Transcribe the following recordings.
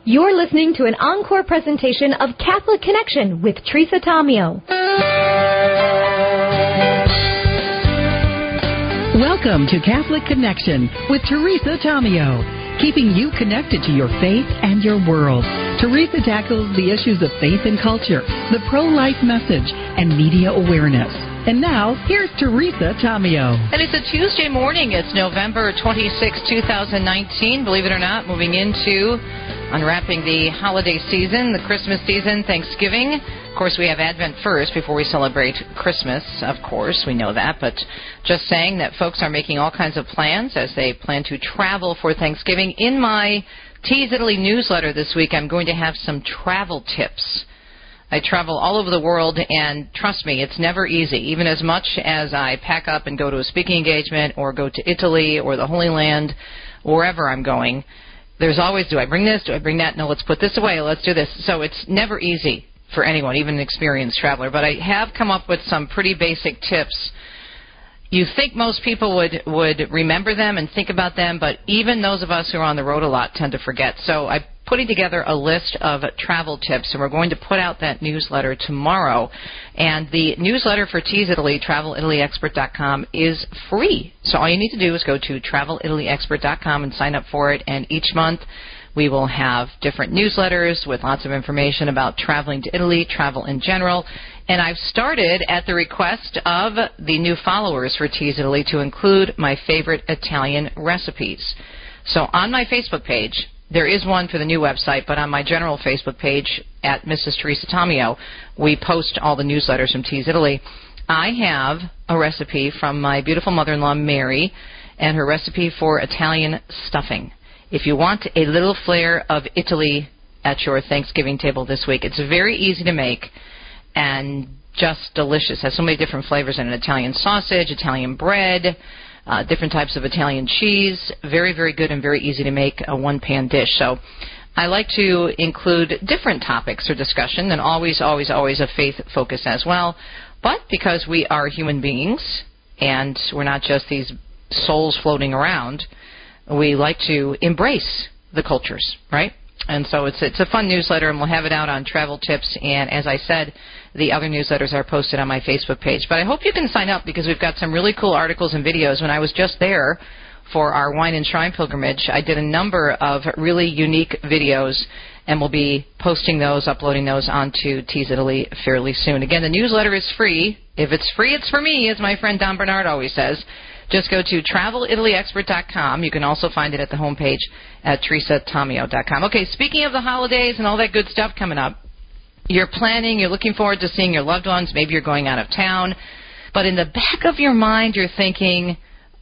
You're listening to an encore presentation of Catholic Connection with Teresa Tomeo. Welcome to Catholic Connection with Teresa Tomeo, keeping you connected to your faith and your world. Teresa tackles the issues of faith and culture, the pro-life message, and media awareness. And now, here's Teresa Tomeo. And it's a Tuesday morning. It's November 26, 2019. Believe it or not, moving into unwrapping the holiday season, the Christmas season, Thanksgiving. Of course, we have Advent first before we celebrate Christmas, of course. We know that. But just saying that folks are making all kinds of plans as they plan to travel for Thanksgiving. In my Tease Italy newsletter this week, I'm going to have some travel tips. I travel all over the world, and trust me, it's never easy. Even as much as I pack up and go to a speaking engagement or go to Italy or the Holy Land, wherever I'm going, there's always, do I bring this? Do I bring that? No, let's put this away. Let's do this. So it's never easy for anyone, even an experienced traveler. But I have come up with some pretty basic tips. You think most people would remember them and think about them, but even those of us who are on the road a lot tend to forget. So I'm putting together a list of travel tips, and we're going to put out that newsletter tomorrow. And the newsletter for Tease Italy, TravelItalyExpert.com, is free. So all you need to do is go to TravelItalyExpert.com and sign up for it. And each month we will have different newsletters with lots of information about traveling to Italy, travel in general. And I've started at the request of the new followers for Tease Italy to include my favorite Italian recipes. So on my Facebook page, there is one for the new website, but on my general Facebook page at Mrs. Teresa Tomeo, we post all the newsletters from Tease Italy. I have a recipe from my beautiful mother-in-law, Mary, and her recipe for Italian stuffing. If you want a little flair of Italy at your Thanksgiving table this week, it's very easy to make and just delicious. It has so many different flavors in it. Italian sausage, Italian bread, different types of Italian cheese. Very, very good and very easy to make, a one-pan dish. So I like to include different topics for discussion, and always a faith focus as well. But because we are human beings and we're not just these souls floating around, we like to embrace the cultures, right? And so it's a fun newsletter, and we'll have it out on Travel Tips. And as I said, the other newsletters are posted on my Facebook page. But I hope you can sign up because we've got some really cool articles and videos. When I was just there for our Wine and Shrine pilgrimage, I did a number of really unique videos, and we'll be posting those, uploading those onto Tease Italy fairly soon. Again, the newsletter is free. If it's free, it's for me, as my friend Don Bernard always says. Just go to TravelItalyExpert.com. You can also find it at the homepage at TeresaTomeo.com. Okay, speaking of the holidays and all that good stuff coming up, you're planning, you're looking forward to seeing your loved ones. Maybe you're going out of town. But in the back of your mind, you're thinking,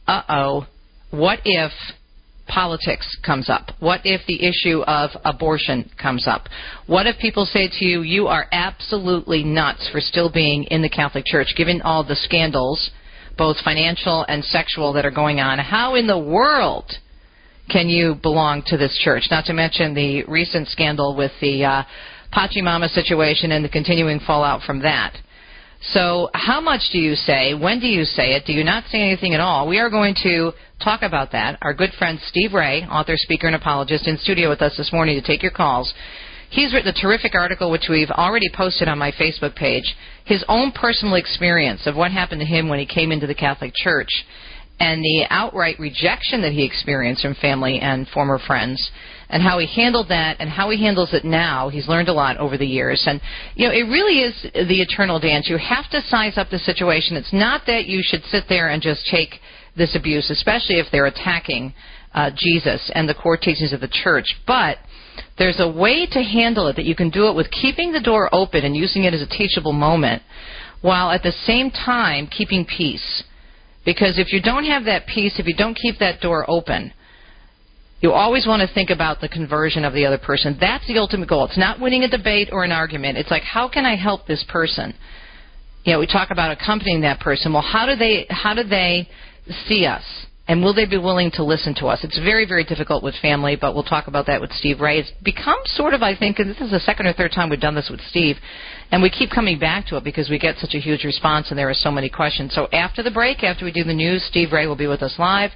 what if politics comes up? What if the issue of abortion comes up? What if people say to you, you are absolutely nuts for still being in the Catholic Church, given all the scandals, both financial and sexual, that are going on? How in the world can you belong to this church? Not to mention the recent scandal with the Pachamama situation and the continuing fallout from that. So how much do you say? When do you say it? Do you not say anything at all? We are going to talk about that. Our good friend Steve Ray, author, speaker, and apologist, in studio with us this morning to take your calls. He's written a terrific article, which we've already posted on my Facebook page, his own personal experience of what happened to him when he came into the Catholic Church and the outright rejection that he experienced from family and former friends, and how he handled that and how he handles it now. He's learned a lot over the years. And, you know, it really is the eternal dance. You have to size up the situation. It's not that you should sit there and just take this abuse, especially if they're attacking Jesus and the core teachings of the church. But there's a way to handle it that you can do it with keeping the door open and using it as a teachable moment, while at the same time keeping peace. Because if you don't have that peace, if you don't keep that door open, you always want to think about the conversion of the other person. That's the ultimate goal. It's not winning a debate or an argument. It's like, how can I help this person? You know, we talk about accompanying that person. Well, how do they see us? And will they be willing to listen to us? It's very, very difficult with family, but we'll talk about that with Steve Ray. It's become sort of, I think, and this is the second or third time we've done this with Steve, and we keep coming back to it because we get such a huge response and there are so many questions. So after the break, after we do the news, Steve Ray will be with us live,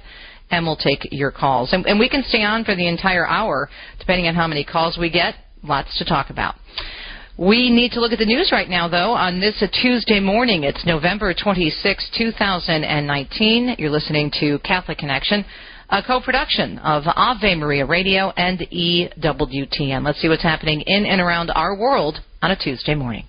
and we'll take your calls. And we can stay on for the entire hour, depending on how many calls we get. Lots to talk about. We need to look at the news right now, though, on this Tuesday morning. It's November 26, 2019. You're listening to Catholic Connection, a co-production of Ave Maria Radio and EWTN. Let's see what's happening in and around our world on a Tuesday morning.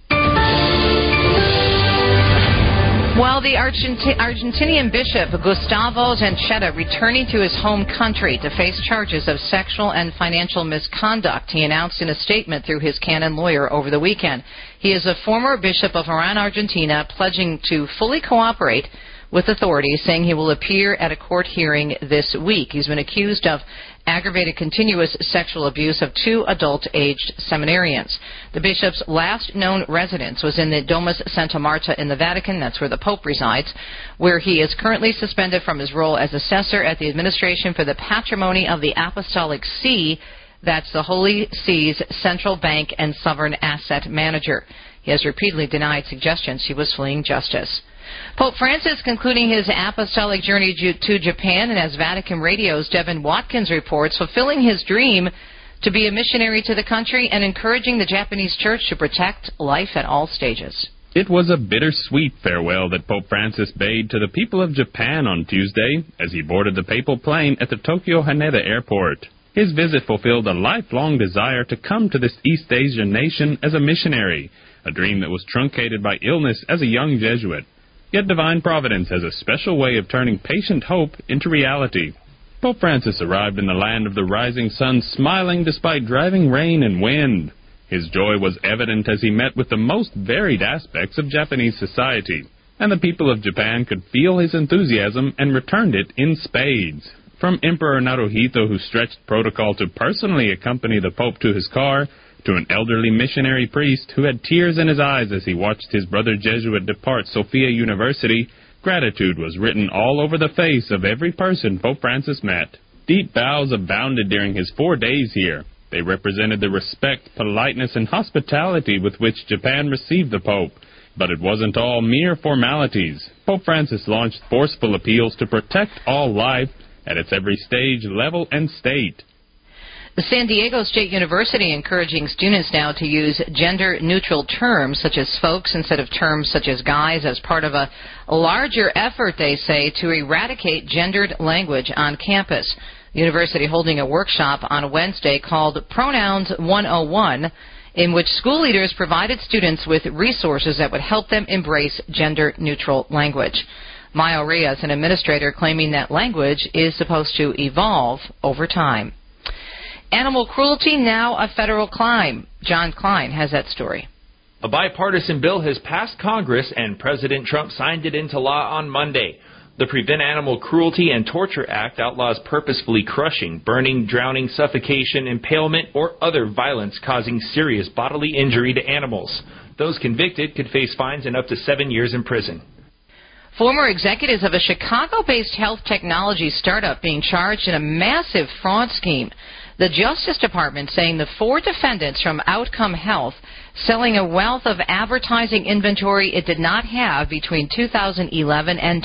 While the Argentinian Bishop Gustavo Zanchetta returning to his home country to face charges of sexual and financial misconduct, he announced in a statement through his canon lawyer over the weekend. He is a former bishop of Oran, Argentina, pledging to fully cooperate with authorities, saying he will appear at a court hearing this week. He's been accused of aggravated continuous sexual abuse of 2 adult-aged seminarians. The bishop's last known residence was in the Domus Santa Marta in the Vatican. That's where the Pope resides, where he is currently suspended from his role as assessor at the Administration for the Patrimony of the Apostolic See. That's the Holy See's central bank and sovereign asset manager. He has repeatedly denied suggestions he was fleeing justice. Pope Francis concluding his apostolic journey to Japan, and as Vatican Radio's Devin Watkins reports, fulfilling his dream to be a missionary to the country and encouraging the Japanese church to protect life at all stages. It was a bittersweet farewell that Pope Francis bade to the people of Japan on Tuesday as he boarded the papal plane at the Tokyo Haneda Airport. His visit fulfilled a lifelong desire to come to this East Asian nation as a missionary, a dream that was truncated by illness as a young Jesuit. Yet divine providence has a special way of turning patient hope into reality. Pope Francis arrived in the land of the rising sun smiling despite driving rain and wind. His joy was evident as he met with the most varied aspects of Japanese society, and the people of Japan could feel his enthusiasm and returned it in spades. From Emperor Naruhito, who stretched protocol to personally accompany the Pope to his car, to an elderly missionary priest who had tears in his eyes as he watched his brother Jesuit depart Sophia University, gratitude was written all over the face of every person Pope Francis met. Deep bows abounded during his 4 days here. They represented the respect, politeness, and hospitality with which Japan received the Pope. But it wasn't all mere formalities. Pope Francis launched forceful appeals to protect all life at its every stage, level, and state. The San Diego State University encouraging students now to use gender-neutral terms such as folks instead of terms such as guys as part of a larger effort, they say, to eradicate gendered language on campus. The university holding a workshop on Wednesday called Pronouns 101, in which school leaders provided students with resources that would help them embrace gender-neutral language. Maya Reyes, an administrator, claiming that language is supposed to evolve over time. Animal cruelty now a federal crime. John Klein has that story. A bipartisan bill has passed Congress, and President Trump signed it into law on Monday. The Prevent Animal Cruelty and Torture Act outlaws purposefully crushing, burning, drowning, suffocation, impalement, or other violence causing serious bodily injury to animals. Those convicted could face fines and up to 7 years in prison. Former executives of a Chicago-based health technology startup being charged in a massive fraud scheme. The Justice Department saying the 4 defendants from Outcome Health selling a wealth of advertising inventory it did not have between 2011 and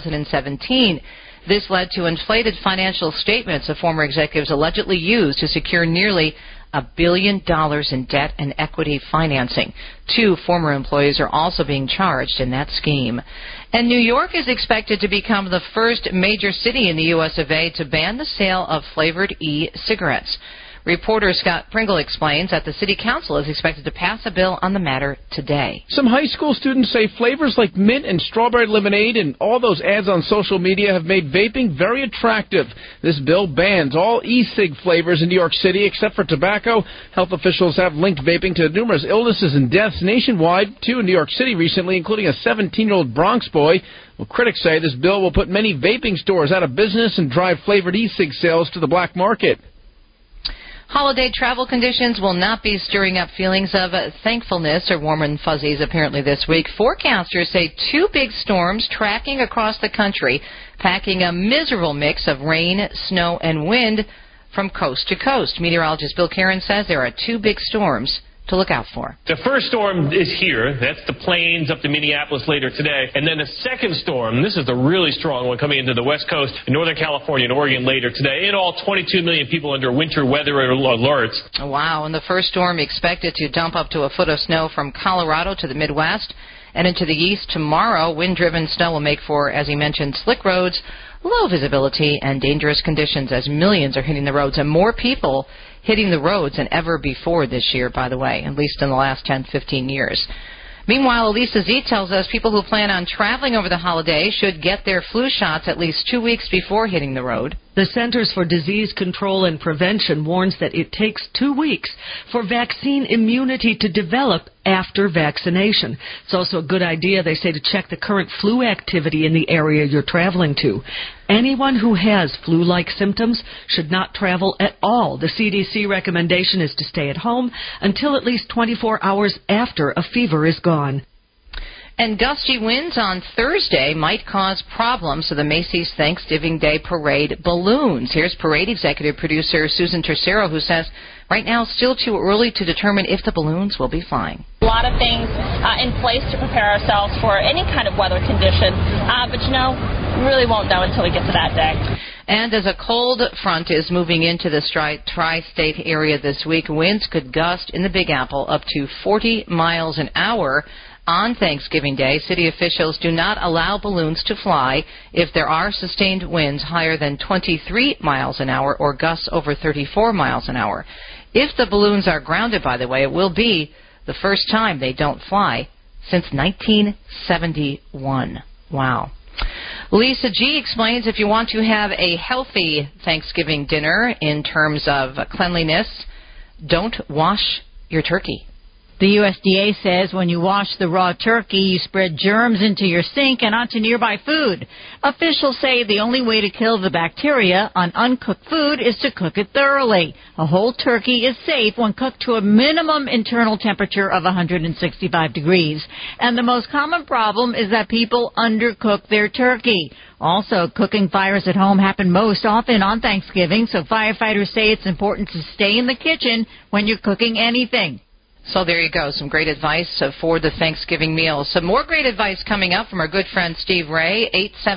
2017. This led to inflated financial statements the former executives allegedly used to secure nearly $1 billion in debt and equity financing. 2 former employees are also being charged in that scheme. And New York is expected to become the first major city in the U.S. of A. to ban the sale of flavored e-cigarettes. Reporter Scott Pringle explains that the City Council is expected to pass a bill on the matter today. Some high school students say flavors like mint and strawberry lemonade and all those ads on social media have made vaping very attractive. This bill bans all e-cig flavors in New York City except for tobacco. Health officials have linked vaping to numerous illnesses and deaths nationwide, 2 in New York City recently, including a 17-year-old Bronx boy. Well, critics say this bill will put many vaping stores out of business and drive flavored e-cig sales to the black market. Holiday travel conditions will not be stirring up feelings of thankfulness or warm and fuzzies apparently this week. Forecasters say 2 big storms tracking across the country, packing a miserable mix of rain, snow, and wind from coast to coast. Meteorologist Bill Karen says there are 2 big storms to look out for. The first storm is here. That's the plains up to Minneapolis later today. And then the second storm, this is the really strong one coming into the West Coast, Northern California and Oregon later today. In all, 22 million people under winter weather alerts. Wow, and the first storm expected to dump up to a foot of snow from Colorado to the Midwest and into the east tomorrow. Wind-driven snow will make for, as he mentioned, slick roads, low visibility, and dangerous conditions as millions are hitting the roads, and more people hitting the roads than ever before this year, by the way, at least in the last 10, 15 years. Meanwhile, Elisa Z tells us people who plan on traveling over the holiday should get their flu shots at least 2 weeks before hitting the road. The Centers for Disease Control and Prevention warns that it takes 2 weeks for vaccine immunity to develop after vaccination. It's also a good idea, they say, to check the current flu activity in the area you're traveling to. Anyone who has flu-like symptoms should not travel at all. The CDC recommendation is to stay at home until at least 24 hours after a fever is gone. And gusty winds on Thursday might cause problems to the Macy's Thanksgiving Day Parade balloons. Here's parade executive producer Susan Tercero, who says right now it's still too early to determine if the balloons will be flying. A lot of things in place to prepare ourselves for any kind of weather condition, but we really won't know until we get to that day. And as a cold front is moving into the tri-state area this week, winds could gust in the Big Apple up to 40 miles an hour. On Thanksgiving Day, city officials do not allow balloons to fly if there are sustained winds higher than 23 miles an hour or gusts over 34 miles an hour. If the balloons are grounded, by the way, it will be the first time they don't fly since 1971. Wow. Lisa G explains if you want to have a healthy Thanksgiving dinner in terms of cleanliness, don't wash your turkey. The USDA says when you wash the raw turkey, you spread germs into your sink and onto nearby food. Officials say the only way to kill the bacteria on uncooked food is to cook it thoroughly. A whole turkey is safe when cooked to a minimum internal temperature of 165 degrees. And the most common problem is that people undercook their turkey. Also, cooking fires at home happen most often on Thanksgiving, so firefighters say it's important to stay in the kitchen when you're cooking anything. So there you go, some great advice for the Thanksgiving meal. Some more great advice coming up from our good friend Steve Ray,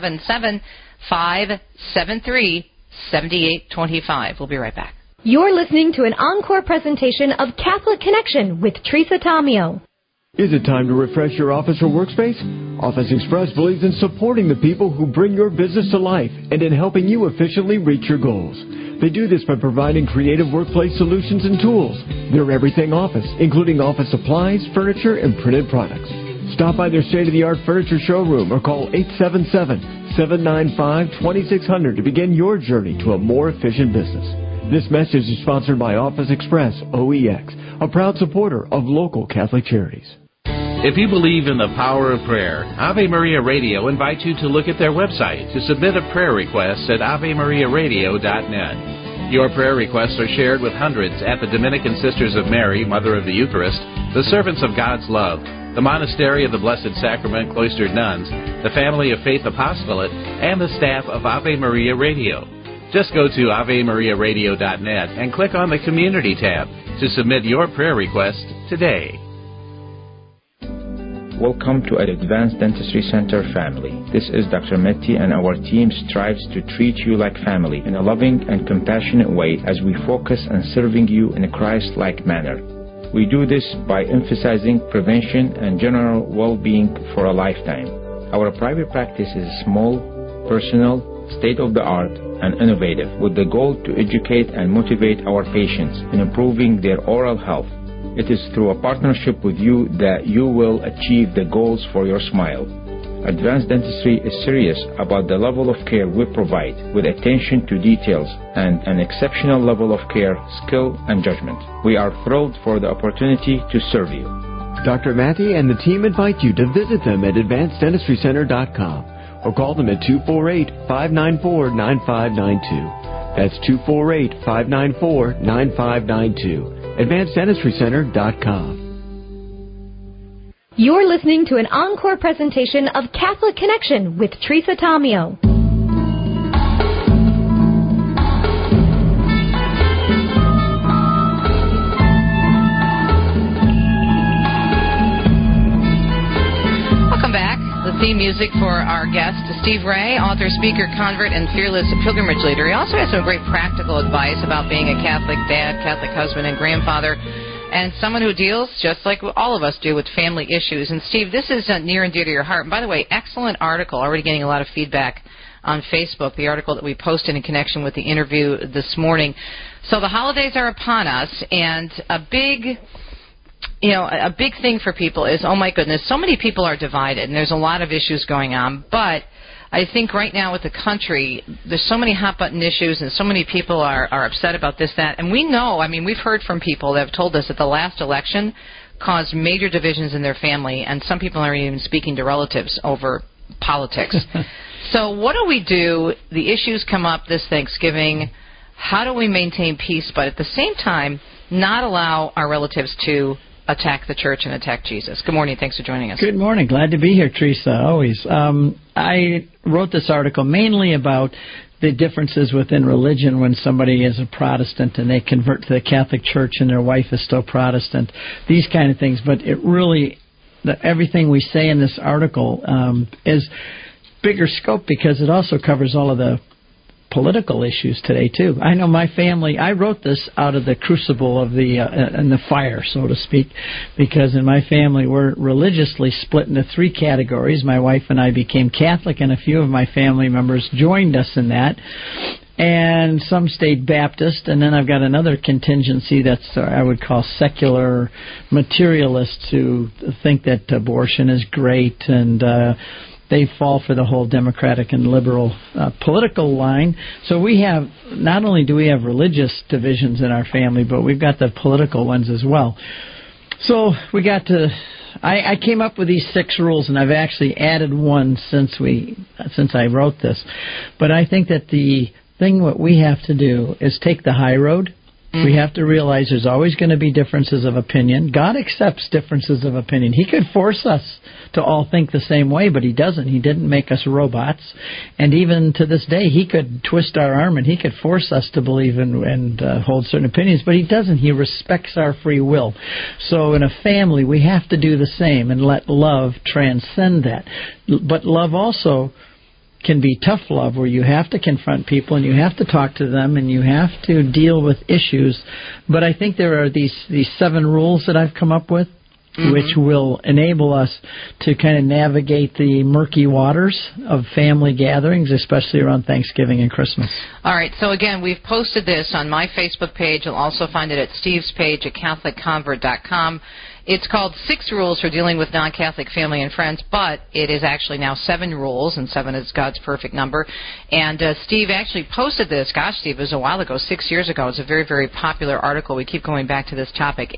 877-573-7825. We'll be right back. You're listening to an encore presentation of Catholic Connection with Teresa Tomeo. Is it time to refresh your office or workspace? Office Express believes in supporting the people who bring your business to life and in helping you efficiently reach your goals. They do this by providing creative workplace solutions and tools. They're everything office, including office supplies, furniture, and printed products. Stop by their state-of-the-art furniture showroom or call 877-795-2600 to begin your journey to a more efficient business. This message is sponsored by Office Express OEX, a proud supporter of local Catholic charities. If you believe in the power of prayer, Ave Maria Radio invites you to look at their website to submit a prayer request at AveMariaRadio.net. Your prayer requests are shared with hundreds at the Dominican Sisters of Mary, Mother of the Eucharist, the Servants of God's Love, the Monastery of the Blessed Sacrament Cloistered Nuns, the Family of Faith Apostolate, and the staff of Ave Maria Radio. Just go to AveMariaRadio.net and click on the Community tab to submit your prayer request today. Welcome to Advanced Dentistry Center family. This is Dr. Metti, and our team strives to treat you like family in a loving and compassionate way as we focus on serving you in a Christ-like manner. We do this by emphasizing prevention and general well-being for a lifetime. Our private practice is small, personal, state-of-the-art, and innovative, with the goal to educate and motivate our patients in improving their oral health. It is through a partnership with you that you will achieve the goals for your smile. Advanced Dentistry is serious about the level of care we provide, with attention to details and an exceptional level of care, skill, and judgment. We are thrilled for the opportunity to serve you. Dr. Matty and the team invite you to visit them at AdvancedDentistryCenter.com or call them at 248-594-9592. That's 248-594-9592. AdvancedDentistryCenter.com. You're listening to an encore presentation of Catholic Connection with Teresa Tomeo. theme music for our guest, Steve Ray, author, speaker, convert, and fearless pilgrimage leader. He also has some great practical advice about being a Catholic dad, Catholic husband, and grandfather, and someone who deals, just like all of us do, with family issues. And, Steve, this is near and dear to your heart. And, by the way, excellent article, already getting a lot of feedback on Facebook, the article that we posted in connection with the interview this morning. So the holidays are upon us, and a big thing for people is, oh my goodness, so many people are divided, and there's a lot of issues going on. But I think right now with the country, there's so many hot-button issues, and so many people are upset about this, that. And we know, we've heard from people that have told us that the last election caused major divisions in their family, and some people aren't even speaking to relatives over politics. So what do we do? The issues come up this Thanksgiving. How do we maintain peace, but at the same time not allow our relatives to attack the church and attack Jesus? Good morning. Thanks for joining us. Good morning. Glad to be here, Teresa, always. I wrote this article mainly about the differences within religion when somebody is a Protestant and they convert to the Catholic Church and their wife is still Protestant, these kind of things. But it really, everything we say in this article is bigger scope because it also covers all of the political issues today, too. I know my family, I wrote this out of the crucible of the fire, so to speak, because in my family we're religiously split into three categories. My wife and I became Catholic, and a few of my family members joined us in that. And some stayed Baptist, and then I've got another contingency that's I would call secular materialists who think that abortion is great, and they fall for the whole Democratic and liberal political line. So we have, not only do we have religious divisions in our family, but we've got the political ones as well. So we got to, I came up with these 6 rules, and I've actually added one since I wrote this. But I think that the thing what we have to do is take the high road. We have to realize there's always going to be differences of opinion. God accepts differences of opinion. He could force us to all think the same way, but He doesn't. He didn't make us robots. And even to this day, He could twist our arm and He could force us to believe and hold certain opinions, but He doesn't. He respects our free will. So in a family, we have to do the same and let love transcend that. But love also can be tough love, where you have to confront people and you have to talk to them and you have to deal with issues. But I think there are these 7 rules that I've come up with, which will enable us to kind of navigate the murky waters of family gatherings, especially around Thanksgiving and Christmas. All right, so again, we've posted this on my Facebook page. You'll also find it at Steve's page at CatholicConvert.com. It's called 6 Rules for Dealing with Non-Catholic Family and Friends, but it is actually now 7 rules, and 7 is God's perfect number. And Steve actually posted this, Steve, it was a while ago, 6 years ago. It's a very, very popular article. We keep going back to this topic,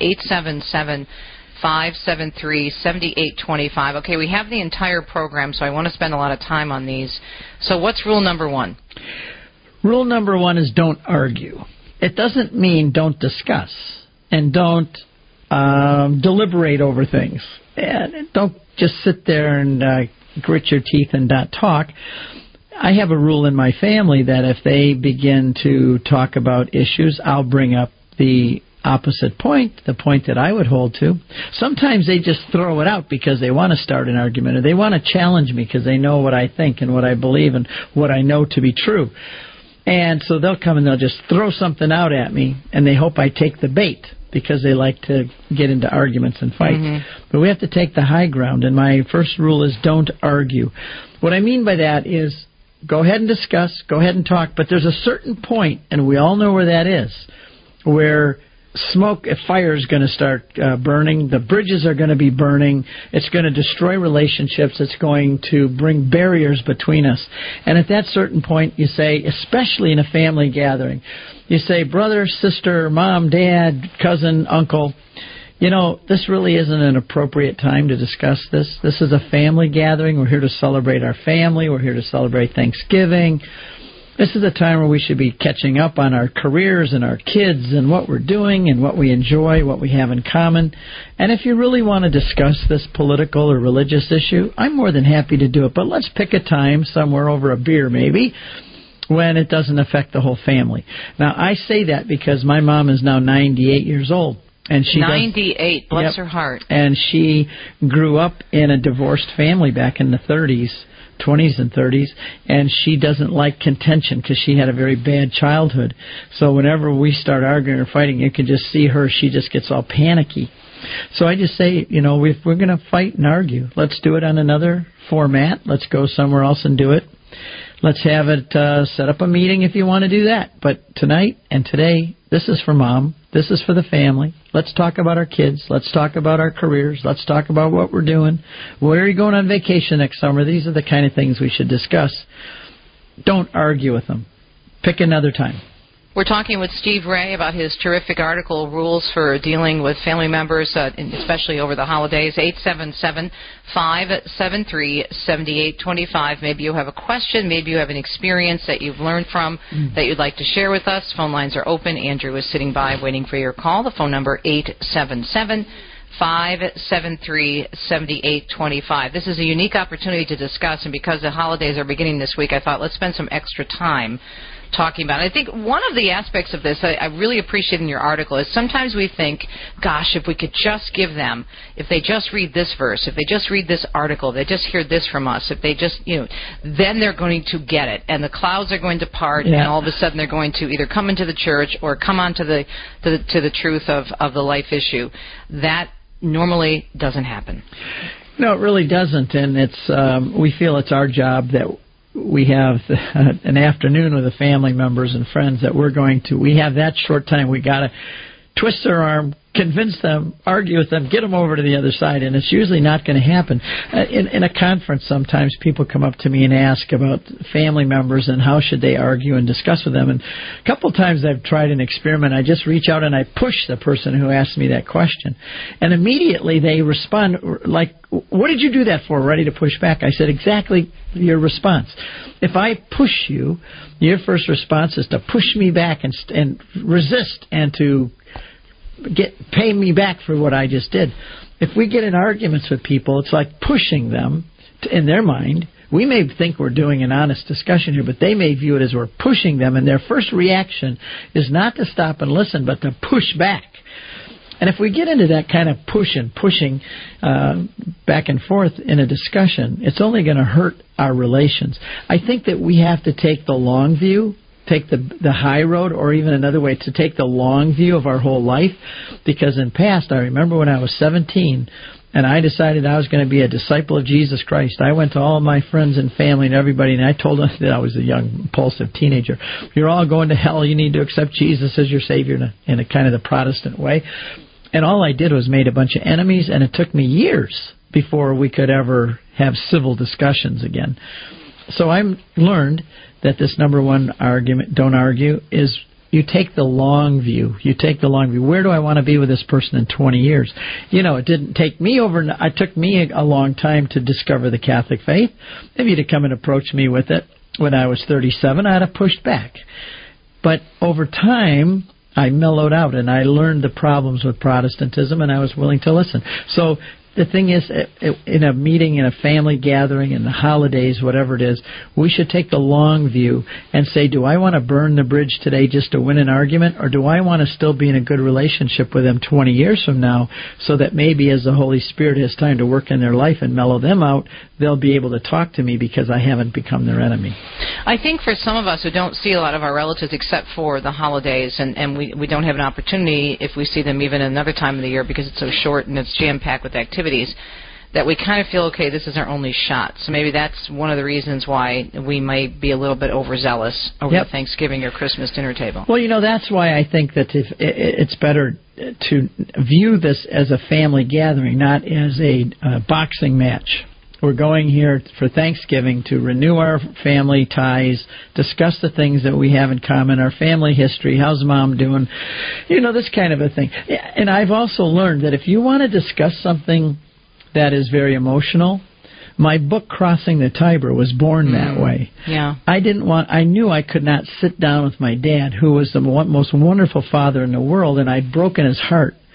877-573-7825. Okay, we have the entire program, so I want to spend a lot of time on these. So what's rule number 1? Rule number 1 is don't argue. It doesn't mean don't discuss, and don't deliberate over things. And don't just sit there and grit your teeth and not talk. I have a rule in my family that if they begin to talk about issues, I'll bring up the opposite point, the point that I would hold to. Sometimes they just throw it out because they want to start an argument, or they want to challenge me because they know what I think and what I believe and what I know to be true. And so they'll come and they'll just throw something out at me, and they hope I take the bait, because they like to get into arguments and fights. But we have to take the high ground, and my first rule is don't argue. What I mean by that is go ahead and discuss, go ahead and talk, but there's a certain point, and we all know where that is, where fire is going to start burning, the bridges are going to be burning, it's going to destroy relationships, it's going to bring barriers between us. And at that certain point, you say, especially in a family gathering, you say, brother, sister, mom, dad, cousin, uncle, this really isn't an appropriate time to discuss this. This is a family gathering. We're here to celebrate our family. We're here to celebrate Thanksgiving. This is a time where we should be catching up on our careers and our kids and what we're doing and what we enjoy, what we have in common. And if you really want to discuss this political or religious issue, I'm more than happy to do it. But let's pick a time somewhere over a beer maybe, when it doesn't affect the whole family. Now, I say that because my mom is now 98 years old. And she 98, bless her heart. And she grew up in a divorced family back in the 20s and 30s, and she doesn't like contention because she had a very bad childhood. So whenever we start arguing or fighting, you can just see her. She just gets all panicky. So I just say, if we're going to fight and argue, let's do it on another format. Let's go somewhere else and do it. Let's have it set up a meeting if you want to do that. But tonight and today, this is for Mom. This is for the family. Let's talk about our kids. Let's talk about our careers. Let's talk about what we're doing. Where are you going on vacation next summer? These are the kind of things we should discuss. Don't argue with them. Pick another time. We're talking with Steve Ray about his terrific article, Rules for Dealing with Family Members, especially over the holidays. 877-573-7825. Maybe you have a question. Maybe you have an experience that you've learned from that you'd like to share with us. Phone lines are open. Andrew is sitting by waiting for your call. The phone number, 877-573-7825. This is a unique opportunity to discuss, and because the holidays are beginning this week, I thought let's spend some extra time talking about it. I think one of the aspects of this I really appreciate in your article is sometimes we think, gosh, if we could just give them, if they just read this verse, if they just read this article, they just hear this from us, if they just, then they're going to get it, and the clouds are going to part, and all of a sudden they're going to either come into the church or come on to the truth of the life issue. That normally doesn't happen. No, it really doesn't, and it's we feel it's our job that we have an afternoon with the family members and friends that we have that short time. We got to twist their arm, convince them, argue with them, get them over to the other side, and it's usually not going to happen. In a conference, sometimes people come up to me and ask about family members and how should they argue and discuss with them. And a couple of times I've tried an experiment. I just reach out and I push the person who asked me that question. And immediately they respond like, what did you do that for? Ready to push back. I said, exactly your response. If I push you, your first response is to push me back and resist and to pay me back for what I just did. If we get in arguments with people, it's like pushing them in their mind. We may think we're doing an honest discussion here, but they may view it as we're pushing them, and their first reaction is not to stop and listen, but to push back. And if we get into that kind of pushing back and forth in a discussion, it's only going to hurt our relations. I think that we have to take the long view, take the high road, or even another way, to take the long view of our whole life. Because in past, I remember when I was 17 and I decided I was going to be a disciple of Jesus Christ, I went to all of my friends and family and everybody, and I told them that I was a young, impulsive teenager, you're all going to hell, you need to accept Jesus as your Savior, in a kind of the Protestant way. And all I did was made a bunch of enemies, and it took me years before we could ever have civil discussions again. So I learned that this number one argument, don't argue, is you take the long view. You take the long view. Where do I want to be with this person in 20 years? It didn't take me it took me a long time to discover the Catholic faith. If you'd have come and approached me with it when I was 37, I'd have pushed back. But over time, I mellowed out and I learned the problems with Protestantism, and I was willing to listen. So the thing is, in a meeting, in a family gathering, in the holidays, whatever it is, we should take the long view and say, do I want to burn the bridge today just to win an argument, or do I want to still be in a good relationship with them 20 years from now, so that maybe as the Holy Spirit has time to work in their life and mellow them out, they'll be able to talk to me because I haven't become their enemy. I think for some of us who don't see a lot of our relatives except for the holidays, and we don't have an opportunity if we see them even another time of the year because it's so short and it's jam-packed with activities, that we kind of feel, okay, this is our only shot. So maybe that's one of the reasons why we might be a little bit overzealous over the Thanksgiving or Christmas dinner table. Well, that's why I think that it's better to view this as a family gathering, not as a boxing match. We're going here for Thanksgiving to renew our family ties, discuss the things that we have in common, our family history, how's Mom doing, this kind of a thing. And I've also learned that if you want to discuss something that is very emotional, my book, Crossing the Tiber, was born that way. Yeah. I knew I could not sit down with my dad, who was the most wonderful father in the world, and I'd broken his heart.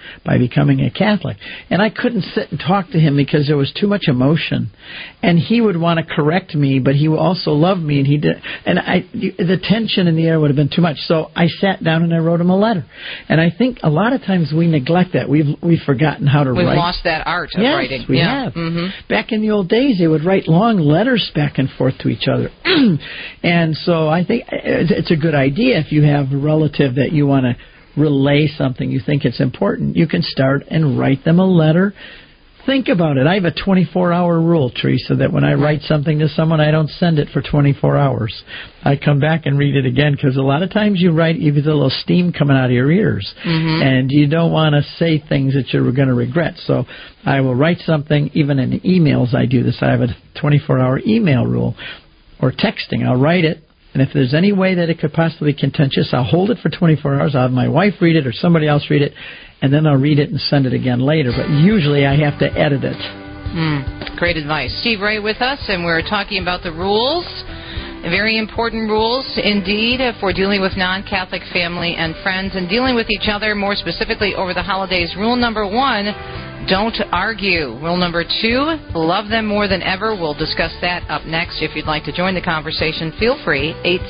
by becoming a Catholic. And I couldn't sit and talk to him because there was too much emotion. And he would want to correct me, but he also loved me, and he did. And the tension in the air would have been too much. So I sat down and I wrote him a letter. And I think a lot of times we neglect that. We've forgotten how to write. We've lost that art of writing. Yes, we have. Mm-hmm. Back in the old days, they would write long letters back and forth to each other. And so I think it's a good idea if you have a relative that you want to relay something, you think it's important, you can start and write them a letter. Think about it. I have a 24-hour rule, Teresa, that when I write something to someone, I don't send it for 24 hours. I come back and read it again, because a lot of times you write, you get a little steam coming out of your ears, and you don't want to say things that you're going to regret. So I will write something, even in emails I do this. I have a 24-hour email rule, or texting. I'll write it, and if there's any way that it could possibly be contentious, I'll hold it for 24 hours. I'll have my wife read it or somebody else read it, and then I'll read it and send it again later. But usually I have to edit it. Great advice. Steve Ray with us, and we're talking about the rules. Very important rules indeed for dealing with non-Catholic family and friends and dealing with each other more specifically over the holidays. Rule number 1, don't argue. Rule number 2, love them more than ever. We'll discuss that up next. If you'd like to join the conversation, feel free.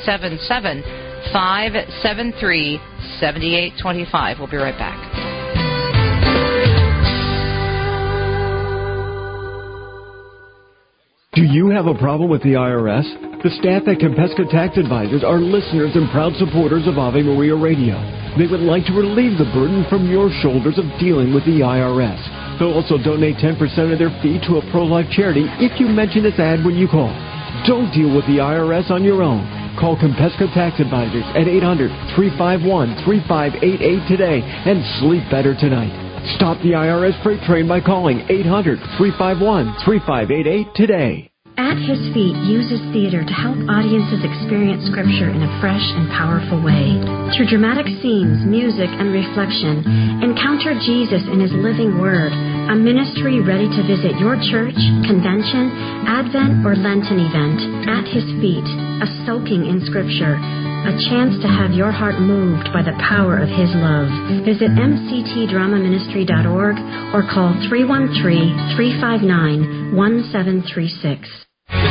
877-573-7825. We'll be right back. Do you have a problem with the IRS? The staff at Compesca Tax Advisors are listeners and proud supporters of Ave Maria Radio. They would like to relieve the burden from your shoulders of dealing with the IRS. They'll also donate 10% of their fee to a pro-life charity if you mention this ad when you call. Don't deal with the IRS on your own. Call Compesca Tax Advisors at 800-351-3588 today and sleep better tonight. Stop the IRS freight train by calling 800-351-3588 today. At His Feet uses theater to help audiences experience Scripture in a fresh and powerful way. Through dramatic scenes, music, and reflection, encounter Jesus in His living Word, a ministry ready to visit your church, convention, Advent, or Lenten event. At His Feet, a soaking in Scripture, a chance to have your heart moved by the power of His love. Visit mctdramaministry.org or call 313-359-1736.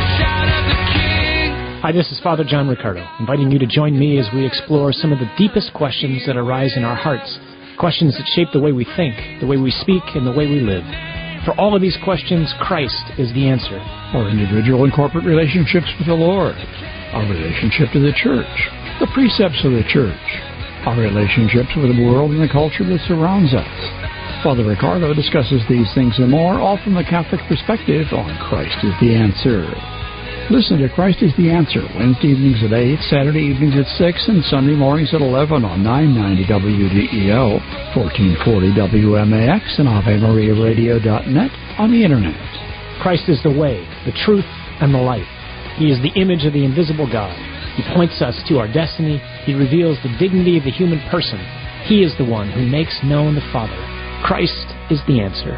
Hi, this is Father John Riccardo, inviting you to join me as we explore some of the deepest questions that arise in our hearts, questions that shape the way we think, the way we speak, and the way we live. For all of these questions, Christ is the answer. Our individual and corporate relationships with the Lord, our relationship to the church, the precepts of the church, our relationships with the world and the culture that surrounds us. Father Riccardo discusses these things and more, all from the Catholic perspective on Christ is the Answer. Listen to Christ is the Answer, Wednesday evenings at 8, Saturday evenings at 6, and Sunday mornings at 11 on 990 WDEL, 1440 WMAX, and AveMariaRadio.net on the Internet. Christ is the way, the truth, and the life. He is the image of the invisible God. He points us to our destiny. He reveals the dignity of the human person. He is the one who makes known the Father. Christ is the answer.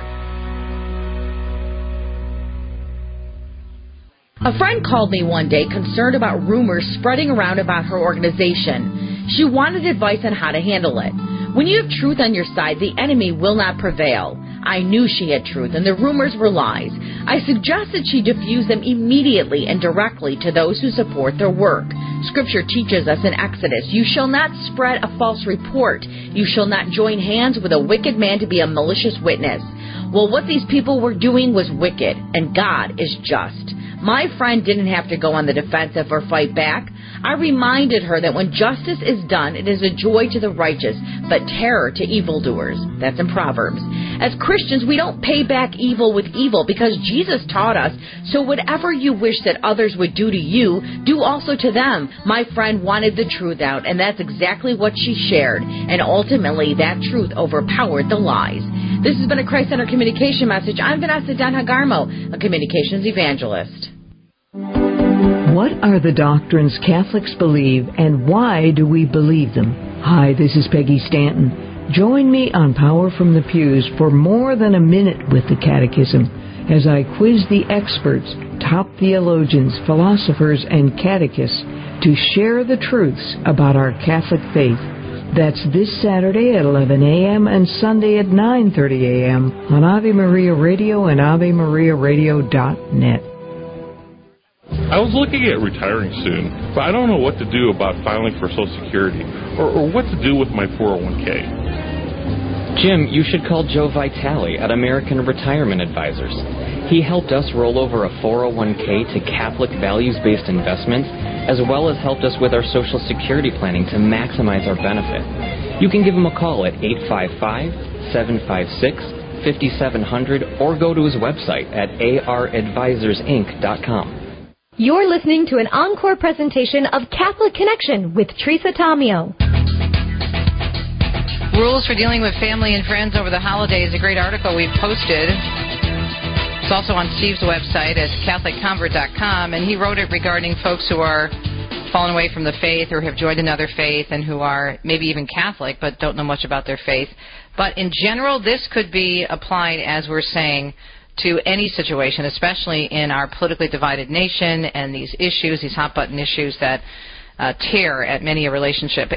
A friend called me one day concerned about rumors spreading around about her organization. She wanted advice on how to handle it. When you have truth on your side, the enemy will not prevail. I knew she had truth and the rumors were lies. I suggested she diffuse them immediately and directly to those who support their work. Scripture teaches us in Exodus, you shall not spread a false report. You shall not join hands with a wicked man to be a malicious witness. Well, what these people were doing was wicked, and God is just. My friend didn't have to go on the defensive or fight back. I reminded her that when justice is done, it is a joy to the righteous, but terror to evildoers. That's in Proverbs. As Christians, we don't pay back evil with evil because Jesus taught us, so whatever you wish that others would do to you, do also to them. My friend wanted the truth out, and that's exactly what she shared, and ultimately that truth overpowered the lies. This has been a Christ-Centered Communication message. I'm Vanessa Denhagarmo, a communications evangelist. What are the doctrines Catholics believe, and why do we believe them? Hi, this is Peggy Stanton. Join me on Power from the Pews for more than a minute with the Catechism as I quiz the experts, top theologians, philosophers, and catechists to share the truths about our Catholic faith. That's this Saturday at 11 a.m. and Sunday at 9:30 a.m. on Ave Maria Radio and AveMariaRadio.net. I was looking at retiring soon, but I don't know what to do about filing for Social Security or what to do with my 401k. Jim, you should call Joe Vitale at American Retirement Advisors. He helped us roll over a 401k to Catholic values-based investments, as well as helped us with our Social Security planning to maximize our benefit. You can give him a call at 855-756-5700 or go to his website at aradvisorsinc.com. You're listening to an encore presentation of Catholic Connection with Teresa Tomeo. Rules for dealing with family and friends over the holidays, a great article we've posted. It's also on Steve's website at CatholicConvert.com, and he wrote it regarding folks who are fallen away from the faith or have joined another faith and who are maybe even Catholic but don't know much about their faith. But in general, this could be applied, as we're saying, to any situation, especially in our politically divided nation and these issues, these hot-button issues that tear at many a relationship.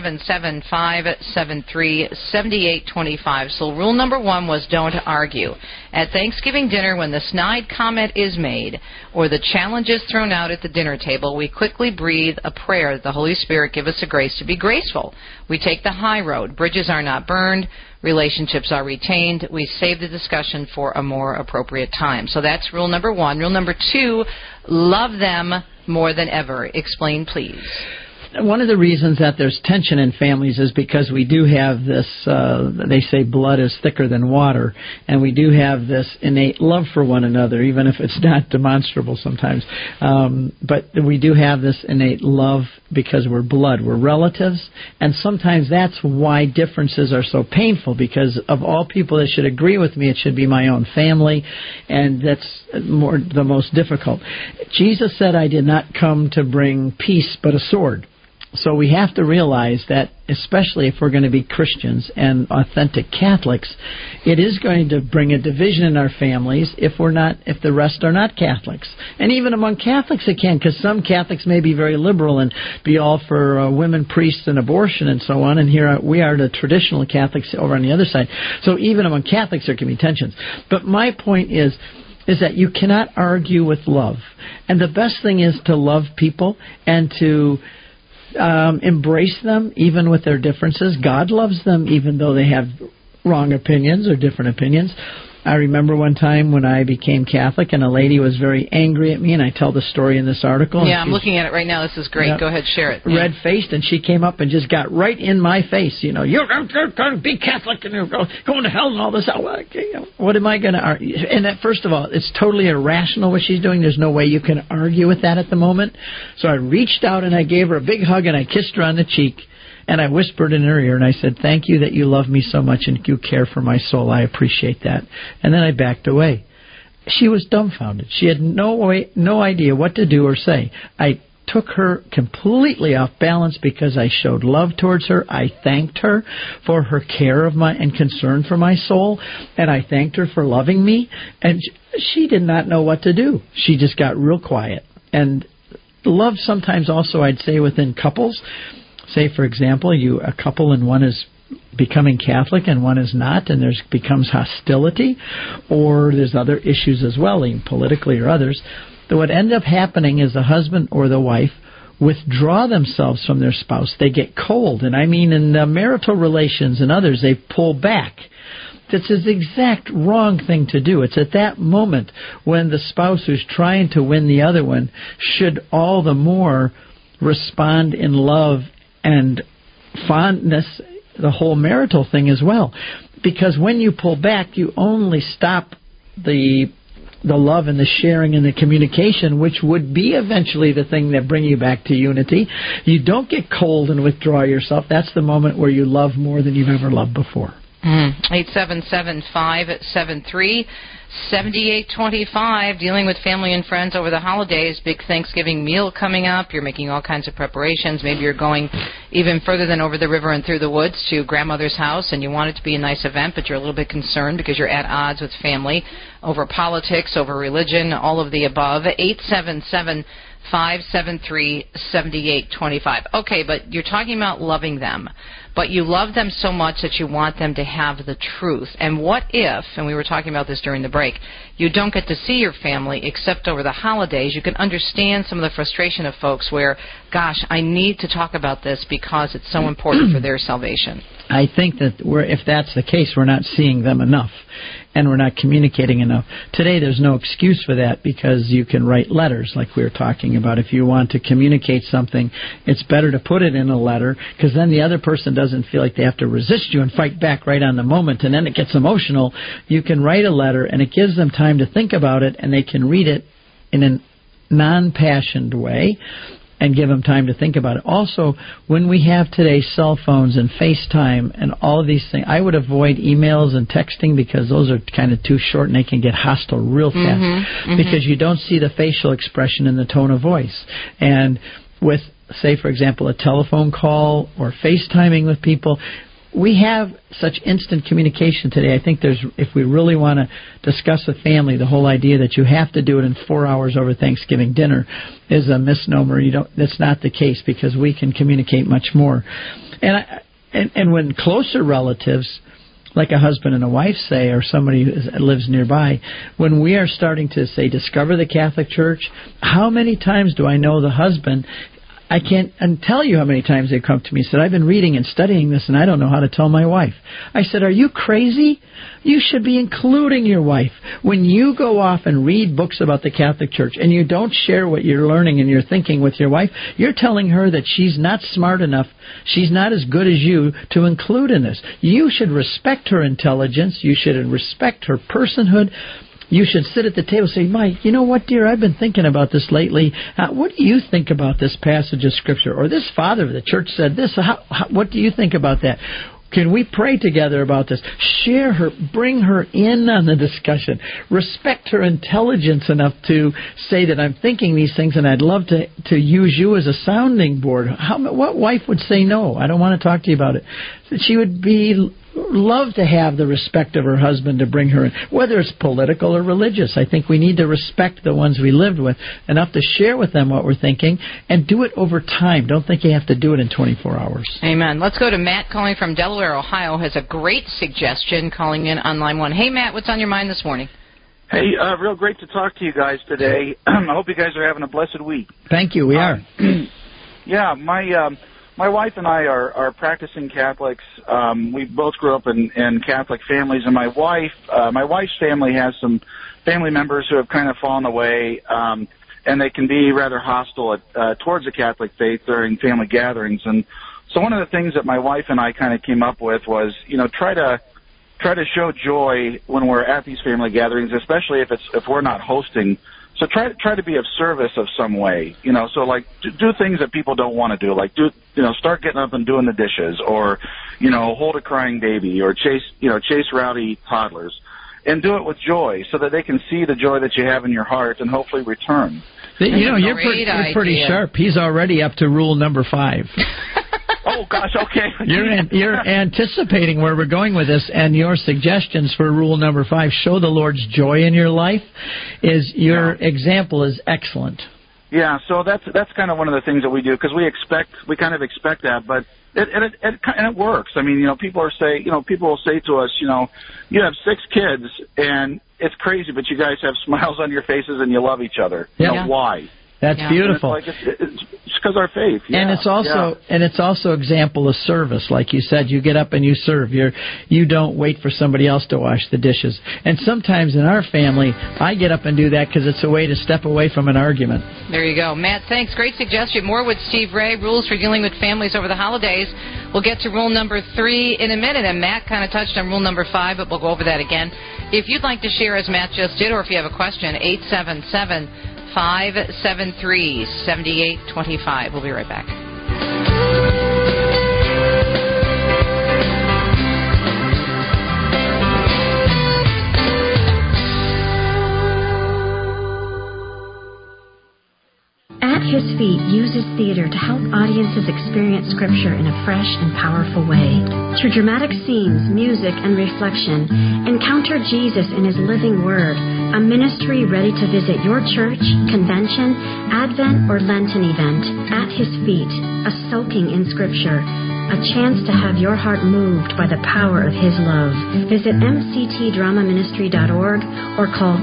877-573-7825. So rule number 1 was don't argue. At Thanksgiving dinner, when the snide comment is made or the challenge is thrown out at the dinner table, we quickly breathe a prayer that the Holy Spirit give us the grace to be graceful. We take the high road. Bridges are not burned. Relationships are retained. We save the discussion for a more appropriate time. So that's rule number 1. Rule number 2, love them more than ever. Explain, please. One of the reasons that there's tension in families is because we do have this, they say blood is thicker than water, and we do have this innate love for one another, even if it's not demonstrable sometimes. But we do have this innate love because we're blood. We're relatives, and sometimes that's why differences are so painful, because of all people that should agree with me, it should be my own family, and that's the most difficult. Jesus said, I did not come to bring peace but a sword. So we have to realize that, especially if we're going to be Christians and authentic Catholics, it is going to bring a division in our families if the rest are not Catholics. And even among Catholics it can, because some Catholics may be very liberal and be all for women, priests, and abortion and so on, and here we are the traditional Catholics over on the other side. So even among Catholics there can be tensions. But my point is that you cannot argue with love. And the best thing is to love people and to embrace them even with their differences. God loves them even though they have wrong opinions or different opinions. I remember one time when I became Catholic and a lady was very angry at me, and I tell the story in this article. Yeah, I'm looking at it right now. This is great. Go ahead, share it. Red-faced, and she came up and just got right in my face. You know, you're going to be Catholic and you're going to hell and all this. What am I going to argue? And that, first of all, it's totally irrational what she's doing. There's no way you can argue with that at the moment. So I reached out and I gave her a big hug and I kissed her on the cheek. And I whispered in her ear, and I said, thank you that you love me so much and you care for my soul. I appreciate that. And then I backed away. She was dumbfounded. She had no idea what to do or say. I took her completely off balance because I showed love towards her. I thanked her for her care of and concern for my soul, and I thanked her for loving me. And she did not know what to do. She just got real quiet. And love sometimes also, I'd say, within couples. Say, for example, a couple and one is becoming Catholic and one is not, and there becomes hostility, or there's other issues as well, even politically or others. What ends up happening is the husband or the wife withdraw themselves from their spouse. They get cold, and I mean in marital relations and others, they pull back. This is the exact wrong thing to do. It's at that moment when the spouse who's trying to win the other one should all the more respond in love and fondness, the whole marital thing as well. Because when you pull back, you only stop the love and the sharing and the communication, which would be eventually the thing that bring you back to unity. You don't get cold and withdraw yourself. That's the moment where you love more than you've ever loved before. 877-573-7825, dealing with family and friends over the holidays. Big Thanksgiving meal coming up. You're making all kinds of preparations. Maybe you're going even further than over the river and through the woods to grandmother's house, and you want it to be a nice event, but you're a little bit concerned because you're at odds with family over politics, over religion, all of the above. 877 573-7825. Okay, but you're talking about loving them, but you love them so much that you want them to have the truth. And what if, and we were talking about this during the break, you don't get to see your family except over the holidays? You can understand some of the frustration of folks where, gosh, I need to talk about this because it's so important for their salvation. I think that if that's the case, we're not seeing them enough and we're not communicating enough. Today there's no excuse for that because you can write letters like we were talking about. If you want to communicate something, it's better to put it in a letter because then the other person doesn't feel like they have to resist you and fight back right on the moment, and then it gets emotional. You can write a letter and it gives them time to think about it, and they can read it in a non-passioned way and give them time to think about it. Also, when we have today cell phones and FaceTime and all of these things, I would avoid emails and texting because those are kind of too short and they can get hostile real fast because you don't see the facial expression and the tone of voice. And with, say, for example, a telephone call or FaceTiming with people, we have such instant communication today. I think if we really want to discuss with family, the whole idea that you have to do it in 4 hours over Thanksgiving dinner is a misnomer. That's not the case because we can communicate much more. And when closer relatives, like a husband and a wife, say, or somebody who lives nearby, when we are starting to, say, discover the Catholic Church, how many times do I know the husband? I can't tell you how many times they've come to me and said, I've been reading and studying this and I don't know how to tell my wife. I said, are you crazy? You should be including your wife. When you go off and read books about the Catholic Church and you don't share what you're learning and you're thinking with your wife, you're telling her that she's not smart enough, she's not as good as you to include in this. You should respect her intelligence. You should respect her personhood. You should sit at the table and say, Mike, you know what, dear, I've been thinking about this lately. What do you think about this passage of Scripture? Or this father of the church said this. What do you think about that? Can we pray together about this? Share her, bring her in on the discussion. Respect her intelligence enough to say that I'm thinking these things and I'd love to use you as a sounding board. What wife would say no? I don't want to talk to you about it. She would love to have the respect of her husband to bring her in, whether it's political or religious. I think we need to respect the ones we lived with enough to share with them what we're thinking and do it over time. Don't think you have to do it in 24 hours. Amen. Let's go to Matt calling from Delaware, Ohio, has a great suggestion calling in on line 1. Hey, Matt, what's on your mind this morning? Hey, real great to talk to you guys today. I hope you guys are having a blessed week. Thank you. We are. Yeah, my wife and I are practicing Catholics. We both grew up in Catholic families, and my wife's family has some family members who have kind of fallen away, and they can be rather hostile towards the Catholic faith during family gatherings. And so one of the things that my wife and I kind of came up with was, try to show joy when we're at these family gatherings, especially if we're not hosting. So try to be of service of some way, so like do things that people don't want to do, like start getting up and doing the dishes, or, hold a crying baby, or chase rowdy toddlers, and do it with joy so that they can see the joy that you have in your heart and hopefully return. You're pretty sharp. He's already up to rule number 5. Oh, gosh, okay. You're anticipating where we're going with this, and your suggestions for rule number 5, show the Lord's joy in your life, example is excellent. Yeah, so that's kind of one of the things that we do, because we kind of expect that, but it works. I mean, people will say to us, you have 6 kids, and it's crazy, but you guys have smiles on your faces and you love each other. Why? That's beautiful. It's because our faith. Yeah. And it's also example of service. Like you said, you get up and you serve. You don't wait for somebody else to wash the dishes. And sometimes in our family, I get up and do that because it's a way to step away from an argument. There you go. Matt, thanks. Great suggestion. More with Steve Ray, rules for dealing with families over the holidays. We'll get to rule number 3 in a minute, and Matt kind of touched on rule number 5, but we'll go over that again. If you'd like to share as Matt just did, or if you have a question, 877-573-7825. We'll be right back. At His Feet uses theater to help audiences experience Scripture in a fresh and powerful way. Through dramatic scenes, music, and reflection, encounter Jesus in His living Word, a ministry ready to visit your church, convention, Advent, or Lenten event. At His Feet, a soaking in Scripture, a chance to have your heart moved by the power of His love. Visit mctdramaministry.org or call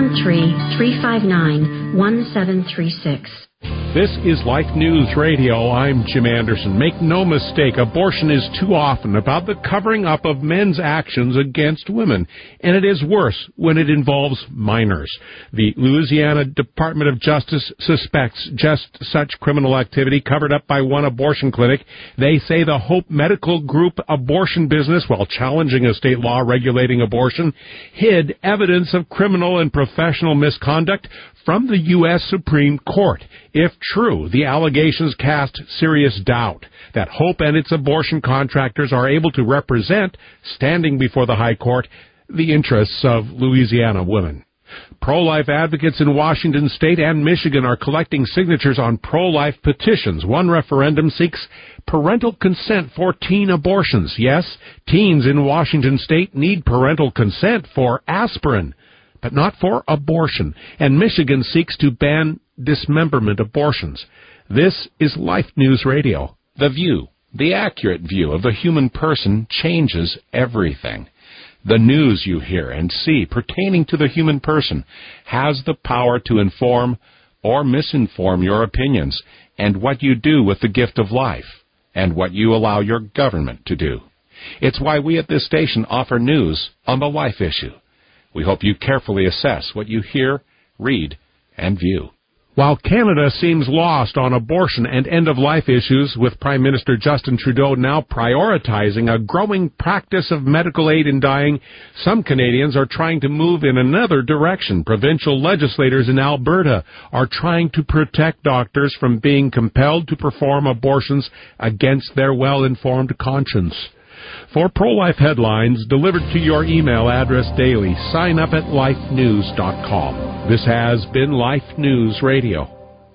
313-359-1736. This is Life News Radio. I'm Jim Anderson. Make no mistake, abortion is too often about the covering up of men's actions against women, and it is worse when it involves minors. The Louisiana Department of Justice suspects just such criminal activity covered up by one abortion clinic. They say the Hope Medical Group abortion business, while challenging a state law regulating abortion, hid evidence of criminal and professional misconduct from the U.S. Supreme Court. If true, the allegations cast serious doubt that Hope and its abortion contractors are able to represent, standing before the High Court, the interests of Louisiana women. Pro-life advocates in Washington State and Michigan are collecting signatures on pro-life petitions. One referendum seeks parental consent for teen abortions. Yes, teens in Washington State need parental consent for aspirin, but not for abortion. And Michigan seeks to ban dismemberment abortions. This is Life News Radio. The View, the accurate view of the human person, changes everything. The news you hear and see pertaining to the human person has the power to inform or misinform your opinions and what you do with the gift of life and what you allow your government to do. It's why we at this station offer news on the life issue. We hope you carefully assess what you hear, read, and view. While Canada seems lost on abortion and end-of-life issues, with Prime Minister Justin Trudeau now prioritizing a growing practice of medical aid in dying, some Canadians are trying to move in another direction. Provincial legislators in Alberta are trying to protect doctors from being compelled to perform abortions against their well-informed conscience. For pro-life headlines delivered to your email address daily, sign up at lifenews.com. This has been Life News Radio.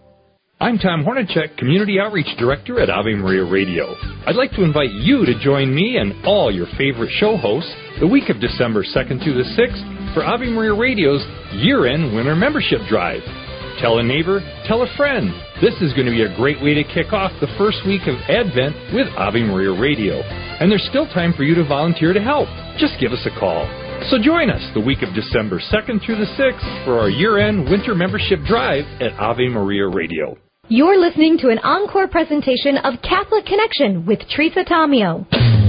I'm Tom Hornacek, Community Outreach Director at Ave Maria Radio. I'd like to invite you to join me and all your favorite show hosts the week of December 2nd through the 6th for Ave Maria Radio's year-end winter membership drive. Tell a neighbor, tell a friend. This is going to be a great way to kick off the first week of Advent with Ave Maria Radio. And there's still time for you to volunteer to help. Just give us a call. So join us the week of December 2nd through the 6th for our year-end winter membership drive at Ave Maria Radio. You're listening to an encore presentation of Catholic Connection with Teresa Tomeo.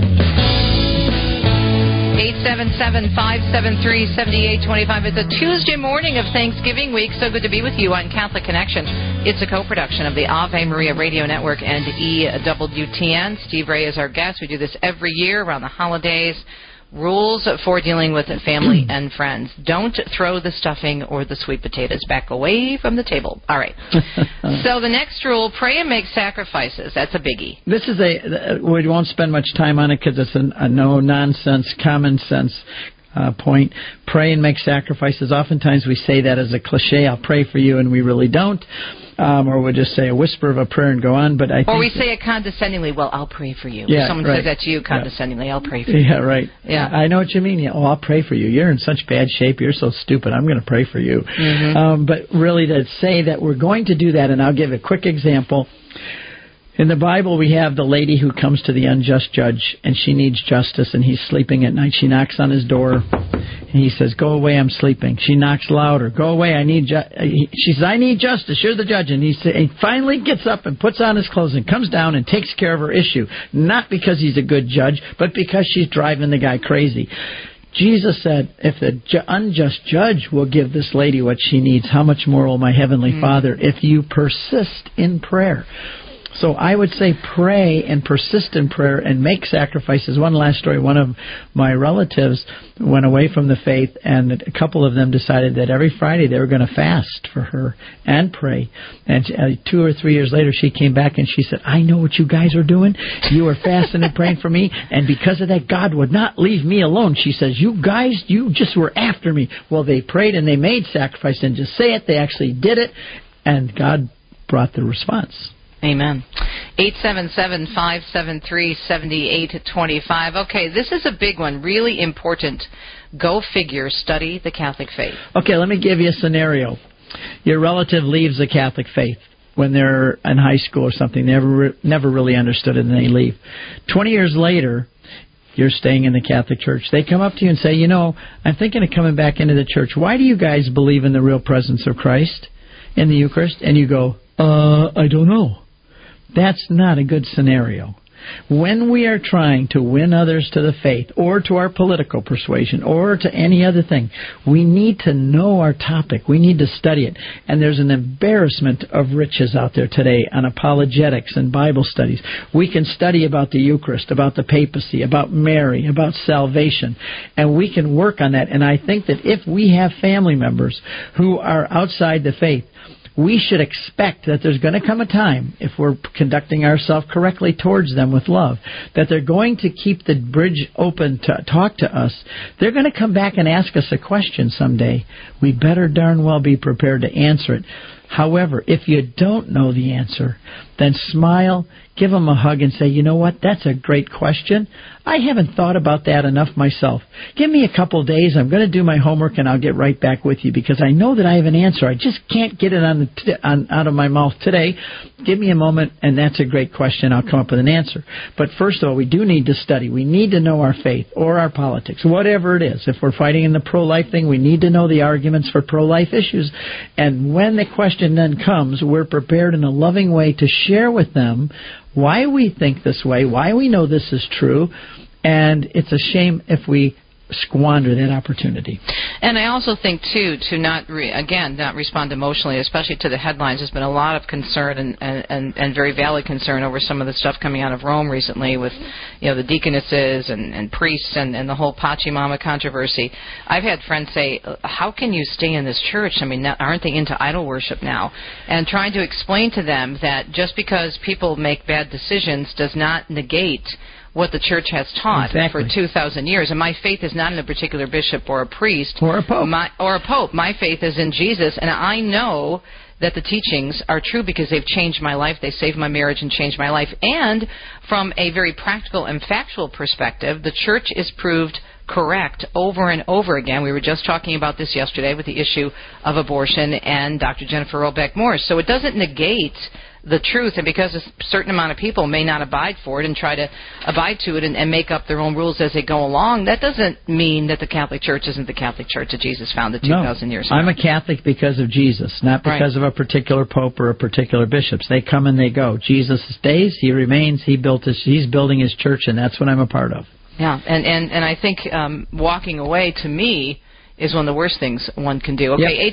877-573-7825. It's a Tuesday morning of Thanksgiving week. So good to be with you on Catholic Connection. It's a co-production of the Ave Maria Radio Network and EWTN. Steve Ray is our guest. We do this every year around the holidays. Rules for dealing with family and friends. Don't throw the stuffing or the sweet potatoes. Back away from the table. All right. So the next rule, pray and make sacrifices. That's a biggie. This is we won't spend much time on it because it's a no-nonsense, common sense point. Pray and make sacrifices. Oftentimes we say that as a cliche. I'll pray for you, and we really don't. Or we'll just say a whisper of a prayer and go on. But I think we say it condescendingly. Well, I'll pray for you. Yeah, Someone says that to you condescendingly. I'll pray for you. Yeah, right. Yeah, I know what you mean. Yeah, I'll pray for you. You're in such bad shape. You're so stupid. I'm going to pray for you. Mm-hmm. But really, to say that we're going to do that, and I'll give a quick example. In the Bible, we have the lady who comes to the unjust judge, and she needs justice, and he's sleeping at night. She knocks on his door, and he says, "Go away, I'm sleeping." She knocks louder. "Go away, I need She says, "I need justice. You're the judge." And he finally gets up and puts on his clothes and comes down and takes care of her issue, not because he's a good judge, but because she's driving the guy crazy. Jesus said, if the unjust judge will give this lady what she needs, how much more will my Heavenly Father if you persist in prayer? So I would say pray and persist in prayer and make sacrifices. One last story. One of my relatives went away from the faith, and a couple of them decided that every Friday they were going to fast for her and pray. And 2 or 3 years later, she came back and she said, "I know what you guys are doing. You are fasting and praying for me, and because of that, God would not leave me alone." She says, "You guys, you just were after me." Well, they prayed and they made sacrifice, and just say it, they actually did it, and God brought the response. Amen. 877-573-7825. Okay, this is a big one, really important. Go figure, study the Catholic faith. Okay, let me give you a scenario. Your relative leaves the Catholic faith when they're in high school or something. They never really understood it, and they leave. 20 years later, you're staying in the Catholic Church. They come up to you and say, I'm thinking of coming back into the church. Why do you guys believe in the real presence of Christ in the Eucharist? And you go, I don't know. That's not a good scenario. When we are trying to win others to the faith or to our political persuasion or to any other thing, we need to know our topic. We need to study it. And there's an embarrassment of riches out there today on apologetics and Bible studies. We can study about the Eucharist, about the papacy, about Mary, about salvation, and we can work on that. And I think that if we have family members who are outside the faith, we should expect that there's going to come a time, if we're conducting ourselves correctly towards them with love, that they're going to keep the bridge open to talk to us. They're going to come back and ask us a question someday. We better darn well be prepared to answer it. However, if you don't know the answer, then smile, give them a hug, and say, you know what, that's a great question. I haven't thought about that enough myself. Give me a couple days. I'm going to do my homework, and I'll get right back with you because I know that I have an answer. I just can't get it out of my mouth today. Give me a moment, and that's a great question. I'll come up with an answer. But first of all, we do need to study. We need to know our faith or our politics, whatever it is. If we're fighting in the pro-life thing, we need to know the arguments for pro-life issues. And when the question then comes, we're prepared in a loving way to share with them why we think this way, why we know this is true, and it's a shame if we squander that opportunity. And I also think, too, to not respond emotionally, especially to the headlines. There's been a lot of concern and very valid concern over some of the stuff coming out of Rome recently with, the deaconesses and priests and the whole Pachamama controversy. I've had friends say, how can you stay in this church? I mean, aren't they into idol worship now? And trying to explain to them that just because people make bad decisions does not negate what the church has taught for 2,000 years. And my faith is not in a particular bishop or a priest. Or a pope. My faith is in Jesus. And I know that the teachings are true because they've changed my life. They saved my marriage and changed my life. And from a very practical and factual perspective, the church is proved correct over and over again. We were just talking about this yesterday with the issue of abortion and Dr. Jennifer Robeck Morse. So it doesn't negate the truth, and because a certain amount of people may not abide for it and try to abide to it and make up their own rules as they go along, that doesn't mean that the Catholic Church isn't the Catholic Church that Jesus founded 2,000 years ago. I'm a Catholic because of Jesus, not because of a particular pope or a particular bishop. They come and they go. Jesus stays, he remains, he's building his church, and that's what I'm a part of. Yeah, and I think walking away, to me, is one of the worst things one can do. Okay,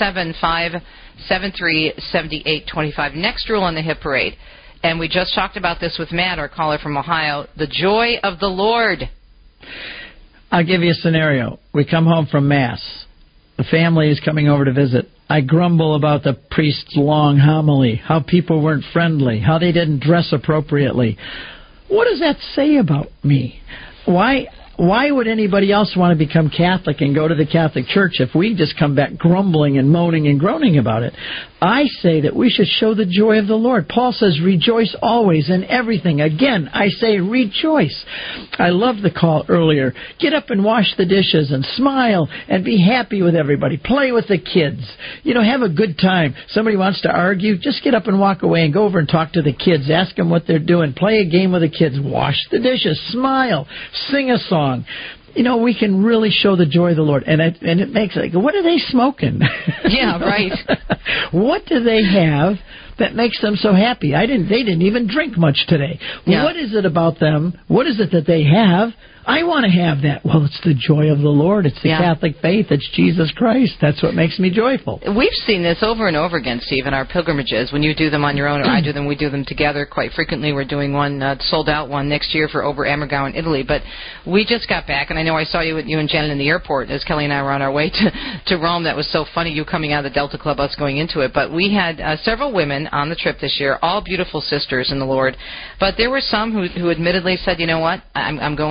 877-573-7825. Next rule on the hit parade. And we just talked about this with Matt, our caller from Ohio. The joy of the Lord. I'll give you a scenario. We come home from Mass. The family is coming over to visit. I grumble about the priest's long homily, how people weren't friendly, how they didn't dress appropriately. What does that say about me? Why would anybody else want to become Catholic and go to the Catholic Church if we just come back grumbling and moaning and groaning about it? I say that we should show the joy of the Lord. Paul says, rejoice always in everything. Again, I say rejoice. I love the call earlier. Get up and wash the dishes and smile and be happy with everybody. Play with the kids. Have a good time. Somebody wants to argue, just get up and walk away and go over and talk to the kids. Ask them what they're doing. Play a game with the kids. Wash the dishes. Smile. Sing a song. We can really show the joy of the Lord. And it makes it, what are they smoking? Yeah, right. What do they have that makes them so happy? They didn't even drink much today. Yeah. What is it about them? What is it that they have? I want to have that. Well, it's the joy of the Lord. It's the Catholic faith. It's Jesus Christ. That's what makes me joyful. We've seen this over and over again, Steve, in our pilgrimages. When you do them on your own or I do them, we do them together quite frequently. We're doing one, sold-out one next year for Ober Ammergau in Italy. But we just got back, and I know I saw you and Janet in the airport as Kelly and I were on our way to Rome. That was so funny, you coming out of the Delta Club, us going into it. But we had several women on the trip this year, all beautiful sisters in the Lord. But there were some who admittedly said, you know what, I'm going through some tough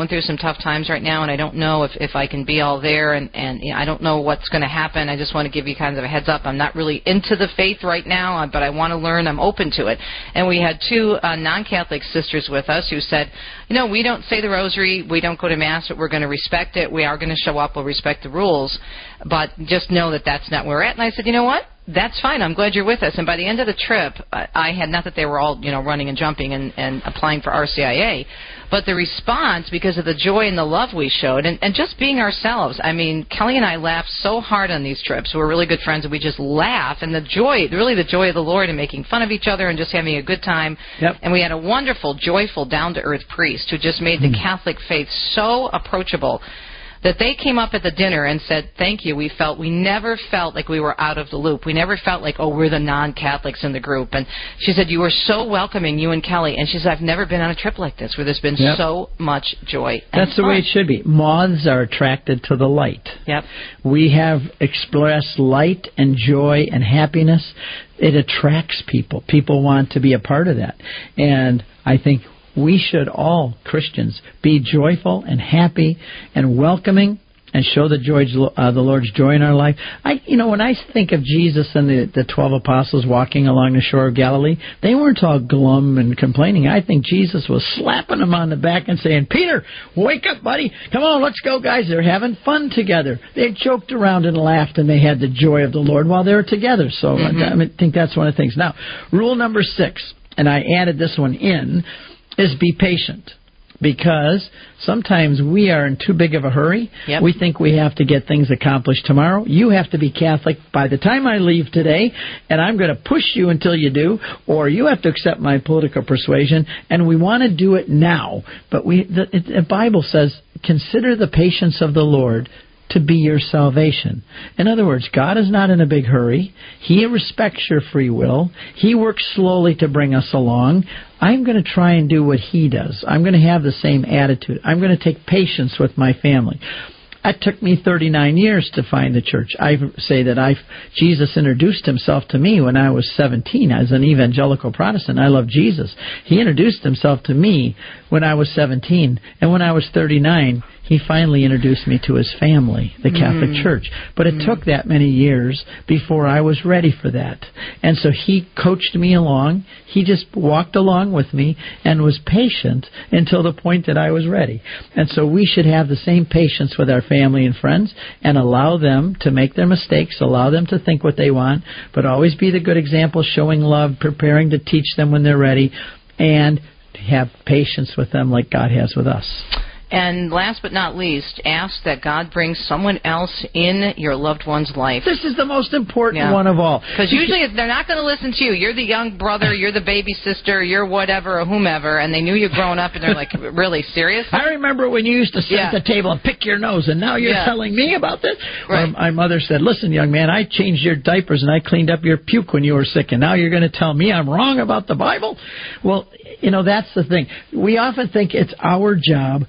tough times right now, and I don't know if I can be all there, and I don't know what's going to happen. I just want to give you kind of a heads up. I'm not really into the faith right now, but I want to learn. I'm open to it. And we had two non-Catholic sisters with us who said, we don't say the rosary, we don't go to Mass, but we're going to respect it. We are going to show up. We'll respect the rules, but just know that that's not where we're at. And I said, you know what? That's fine. I'm glad you're with us. And by the end of the trip, I had, not that they were all, running and jumping and applying for RCIA, but the response, because of the joy and the love we showed, and just being ourselves. I mean, Kelly and I laughed so hard on these trips. We're really good friends, and we just laugh. And the joy of the Lord, and making fun of each other and just having a good time. Yep. And we had a wonderful, joyful, down-to-earth priest who just made the Catholic faith so approachable that they came up at the dinner and said, thank you. We never felt like we were out of the loop. We never felt like, we're the non-Catholics in the group. And she said, you were so welcoming, you and Kelly. And she said, I've never been on a trip like this where there's been so much joy and That's the fun. way it should be. Moths are attracted to the light. Yep. We have expressed light and joy and happiness. It attracts people. People want to be a part of that. And I think we should all, Christians, be joyful and happy and welcoming and show the Lord's joy in our life. When I think of Jesus and the 12 apostles walking along the shore of Galilee, they weren't all glum and complaining. I think Jesus was slapping them on the back and saying, Peter, wake up, buddy. Come on, let's go, guys. They're having fun together. They joked around and laughed, and they had the joy of the Lord while they were together. So I think that's one of the things. Now, rule number 6, and I added this one in, is be patient, because sometimes we are in too big of a hurry. Yep. We think we have to get things accomplished tomorrow. You have to be Catholic by the time I leave today, and I'm going to push you until you do, or you have to accept my political persuasion, and we want to do it now. But the Bible says, consider the patience of the Lord to be your salvation. In other words, God is not in a big hurry. He respects your free will. He works slowly to bring us along. I'm going to try and do what He does. I'm going to have the same attitude. I'm going to take patience with my family. It took me 39 years to find the church. I say that Jesus introduced Himself to me when I was 17 as an evangelical Protestant. I love Jesus. He introduced Himself to me when I was 17. And when I was 39, He finally introduced me to His family, the Catholic Church. But it took that many years before I was ready for that. And so He coached me along. He just walked along with me and was patient until the point that I was ready. And so we should have the same patience with our family and friends and allow them to make their mistakes, allow them to think what they want, but always be the good example, showing love, preparing to teach them when they're ready, and have patience with them like God has with us. And last but not least, ask that God brings someone else in your loved one's life. This is the most important one of all. Because usually they're not going to listen to you. You're the young brother, you're the baby sister, you're whatever or whomever, and they knew you growing up, and they're like, really, serious? I remember when you used to sit at the table and pick your nose, and now you're telling me about this? Right. My mother said, listen, young man, I changed your diapers and I cleaned up your puke when you were sick, and now you're going to tell me I'm wrong about the Bible? Well, that's the thing. We often think it's our job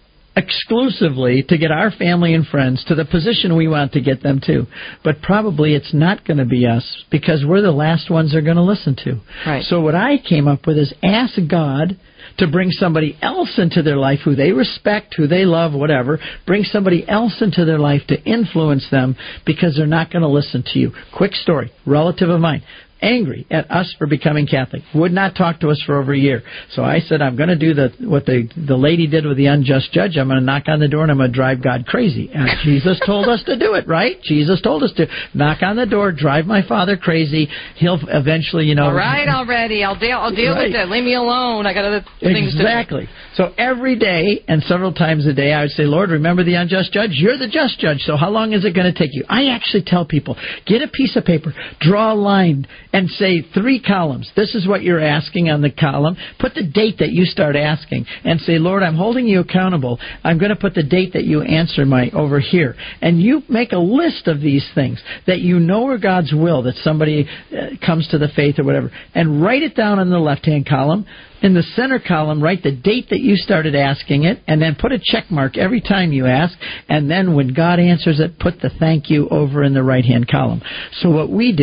exclusively to get our family and friends to the position we want to get them to. But probably it's not going to be us, because we're the last ones they're going to listen to. Right. So what I came up with is ask God to bring somebody else into their life who they respect, who they love, whatever. Bring somebody else into their life to influence them, because they're not going to listen to you. Quick story. Relative of mine. Angry at us for becoming Catholic. Would not talk to us for over a year. So I said, I'm going to do what the lady did with the unjust judge. I'm going to knock on the door and I'm going to drive God crazy. And Jesus told us to do it, right? Jesus told us to knock on the door, drive my Father crazy. He'll eventually, All right, already. I'll deal with it. Leave me alone. I got other things to do. Exactly. So every day and several times a day, I would say, Lord, remember the unjust judge? You're the just judge. So how long is it going to take you? I actually tell people, get a piece of paper, draw a line, and say 3 columns. This is what you're asking on the column. Put the date that you start asking and say, Lord, I'm holding you accountable. I'm going to put the date that you answer over here. And you make a list of these things that you know are God's will, that somebody comes to the faith or whatever, and write it down in the left-hand column. In the center column, write the date that you started asking it, and then put a check mark every time you ask, and then when God answers it, put the thank you over in the right-hand column. So what we did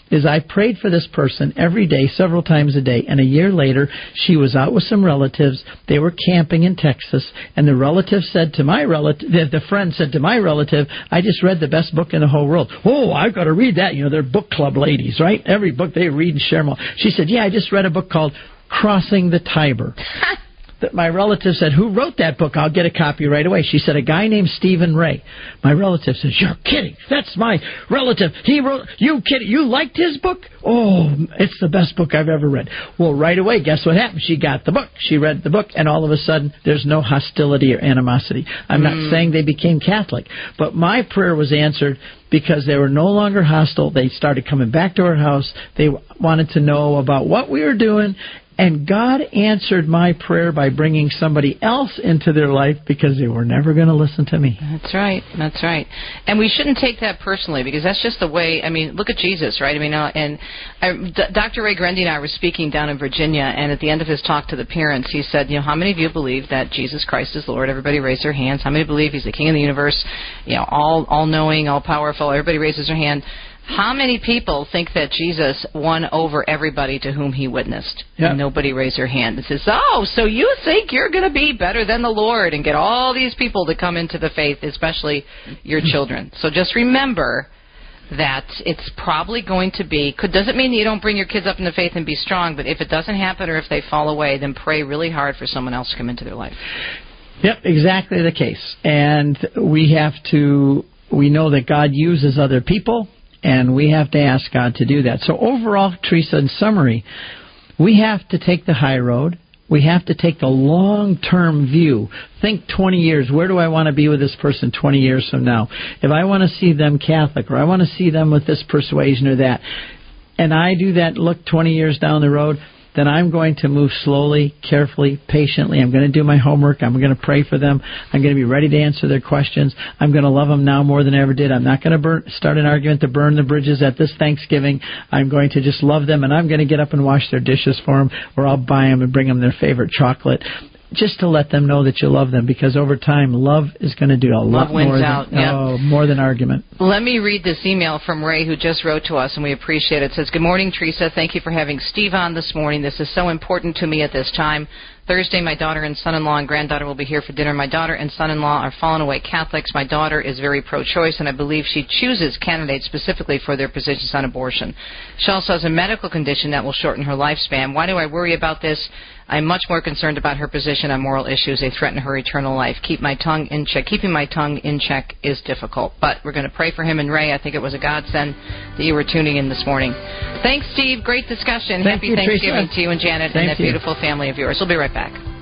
is I prayed for this person every day, several times a day, and a year later, she was out with some relatives. They were camping in Texas, and the relative said to my relative, the friend said to my relative, I just read the best book in the whole world. Oh, I've got to read that. You know, they're book club ladies, right? Every book they read and share them all. She said, yeah, I just read a book called Crossing the Tiber. That my relative said, who wrote that book? I'll get a copy right away. She said, a guy named Stephen Ray. My relative says, you're kidding. That's my relative. He wrote, you kidding? You liked his book? Oh, it's the best book I've ever read. Well, right away, guess what happened? She got the book. She read the book, and all of a sudden, there's no hostility or animosity. I'm not saying they became Catholic, but my prayer was answered because they were no longer hostile. They started coming back to our house. They wanted to know about what we were doing. And God answered my prayer by bringing somebody else into their life because they were never going to listen to me. That's right. That's right. And we shouldn't take that personally because that's just the way, I mean, look at Jesus, right? I mean, Dr. Ray Grundy and I were speaking down in Virginia, and at the end of his talk to the parents, he said, you know, how many of you believe that Jesus Christ is Lord? Everybody raise their hands. How many believe he's the King of the universe, you know, all-knowing, all-powerful? Everybody raises their hand. How many people think that Jesus won over everybody to whom he witnessed? Yep. And nobody raised their hand and says, oh, so you think you're going to be better than the Lord and get all these people to come into the faith, especially your children. So just remember that it's probably going to be, doesn't mean you don't bring your kids up in the faith and be strong, but if it doesn't happen or if they fall away, then pray really hard for someone else to come into their life. Yep, exactly the case. And we know that God uses other people. And we have to ask God to do that. So overall, Teresa, in summary, we have to take the high road. We have to take the long-term view. Think 20 years. Where do I want to be with this person 20 years from now? If I want to see them Catholic or I want to see them with this persuasion or that, and I do that look 20 years down the road, then I'm going to move slowly, carefully, patiently. I'm going to do my homework. I'm going to pray for them. I'm going to be ready to answer their questions. I'm going to love them now more than I ever did. I'm not going to start an argument to burn the bridges at this Thanksgiving. I'm going to just love them, and I'm going to get up and wash their dishes for them, or I'll buy them and bring them their favorite chocolate, just to let them know that you love them, because over time, love is going to do a lot more than argument. Let me read this email from Ray, who just wrote to us, and we appreciate it. It says, good morning, Teresa. Thank you for having Steve on this morning. This is so important to me at this time. Thursday, my daughter and son-in-law and granddaughter will be here for dinner. My daughter and son-in-law are fallen away Catholics. My daughter is very pro-choice, and I believe she chooses candidates specifically for their positions on abortion. She also has a medical condition that will shorten her lifespan. Why do I worry about this? I'm much more concerned about her position on moral issues. They threaten her eternal life. Keeping my tongue in check is difficult. But we're going to pray for him and Ray. I think it was a godsend that you were tuning in this morning. Thanks, Steve. Great discussion. Happy Thanksgiving to you and Janet and that beautiful family of yours. We'll be right back.